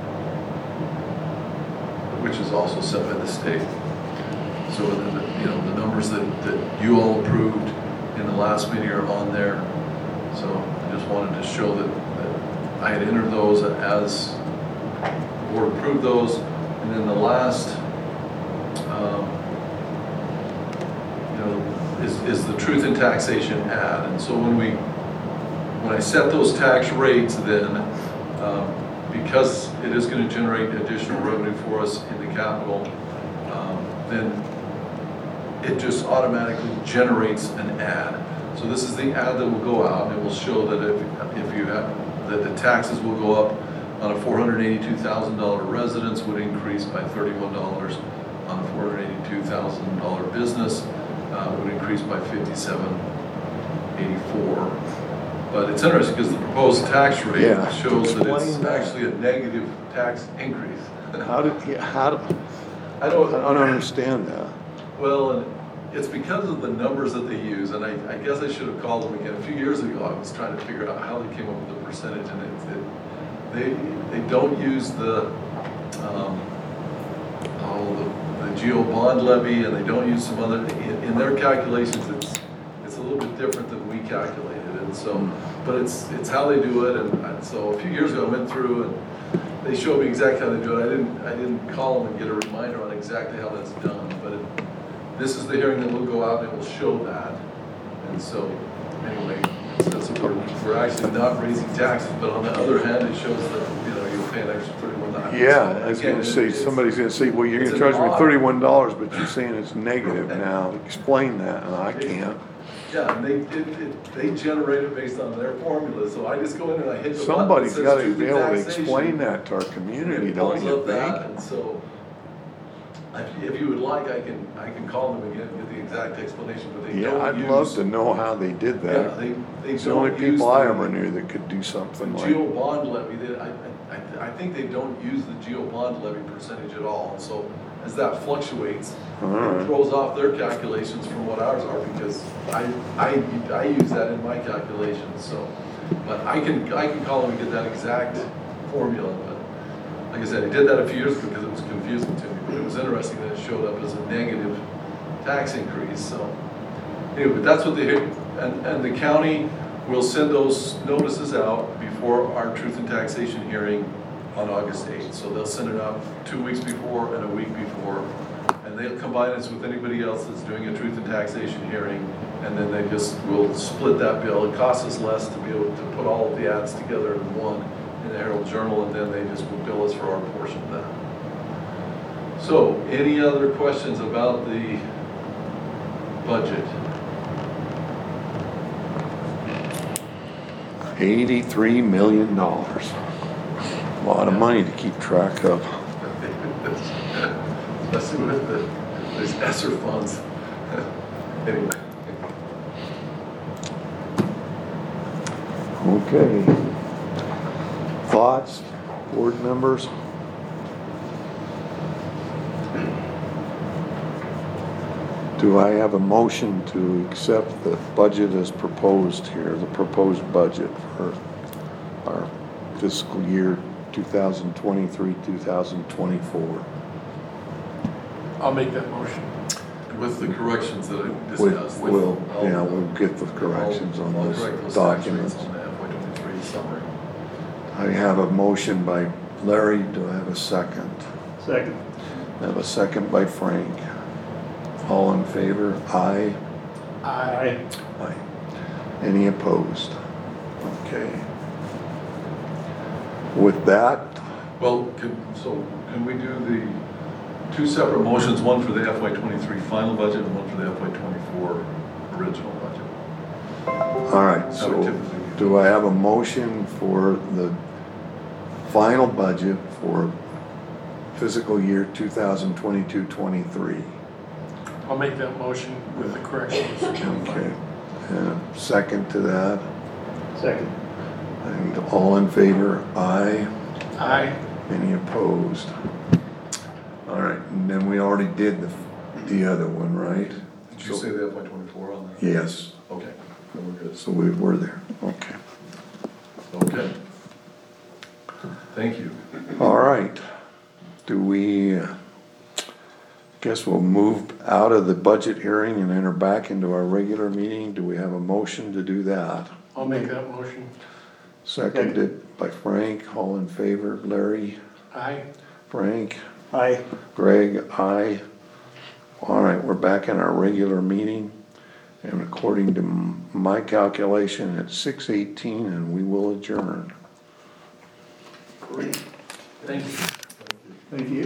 also set by the state. So the numbers that you all approved in the last meeting are on there. So I just wanted to show that I had entered those as the board approved those. And then the last is the truth in taxation ad. And so when I set those tax rates, then because it is going to generate additional revenue for us in the capital, then it just automatically generates an ad. So this is the ad that will go out, and it will show that if you have that the taxes will go up on a $482,000 residence would increase by $31, on a $482,000 business would increase by $57.84. But it's interesting because the proposed tax rate shows that it's actually a negative tax increase. I don't understand that. Well, and it's because of the numbers that they use, and I guess I should have called them again. A few years ago, I was trying to figure out how they came up with the percentage, and they don't use the GO bond levy, and they don't use some other, in their calculations, it's a little bit different than we calculated, and so, but it's how they do it, and so a few years ago, I went through and they showed me exactly how they do it. I didn't call them and get a reminder on exactly how that's done, but this is the hearing that will go out and it will show that. And so, anyway, so we're actually not raising taxes, but on the other hand, it shows that you're paying extra $31. Yeah, I was going to say, somebody's going to say, well, you're going to charge me $31, but you're saying it's negative now. Explain that, and I can't. Yeah, and they generate it based on their formula, so I just go in and I hit the button. Somebody's got to be able to explain that to our community, don't you think? And so, if you would like, I can call them again and get the exact explanation, but they don't use. Yeah, I'd love to know how they did that. Yeah, they It's the only people I ever knew that could do something like that. GO bond levy, I think they don't use the GO bond levy percentage at all, and so as that fluctuates, it throws off their calculations from what ours are, because I use that in my calculations. So, but I can call them and get that exact formula. But like I said, I did that a few years ago because it was confusing to me. But it was interesting that it showed up as a negative tax increase. So anyway, but that's what and the county will send those notices out before our truth in taxation hearing on August 8th. So they'll send it out 2 weeks before and a week before, and they'll combine us with anybody else that's doing a truth in taxation hearing, and then they just will split that bill. It costs us less to be able to put all of the ads together in one in the Herald Journal, and then they just will bill us for our portion of that. So, any other questions about the budget? $83 million. A lot of money to keep track of. Especially with there's ESSER funds. Anyway. Okay. Thoughts, board members? Do I have a motion to accept the budget as proposed here, the proposed budget for our fiscal year 2023-2024? I'll make that motion. With the corrections that I discussed. We'll get the corrections on I'll those correct those documents. tax rates on the FY23 summary. I have a motion by Larry, do I have a second? Second. I have a second by Frank. All in favor? Aye. Aye. Aye. Any opposed? Okay. With that, Well, can we do the two separate motions, one for the FY '23 final budget and one for the FY '24 original budget? all right, That's how we so typically do. do I have a motion for the final budget for fiscal year 2022-23? I'll make that motion with the corrections. Okay. And a second to that, Second. and all in favor? Aye. Aye. Any opposed? All right, and then we already did the other one, right? Did you say the FY '24 on that? Yes, Okay, then we're good. so we were there, okay. Okay. Thank you. All right, do we, guess we'll move out of the budget hearing and enter back into our regular meeting. Do we have a motion to do that? I'll make that motion. Seconded by Frank, all in favor, Larry, Aye. Frank, Aye. Greg, aye. All right, we're back in our regular meeting, and according to my calculation, it's 6:18, and we will adjourn. Great. Thank you. Thank you.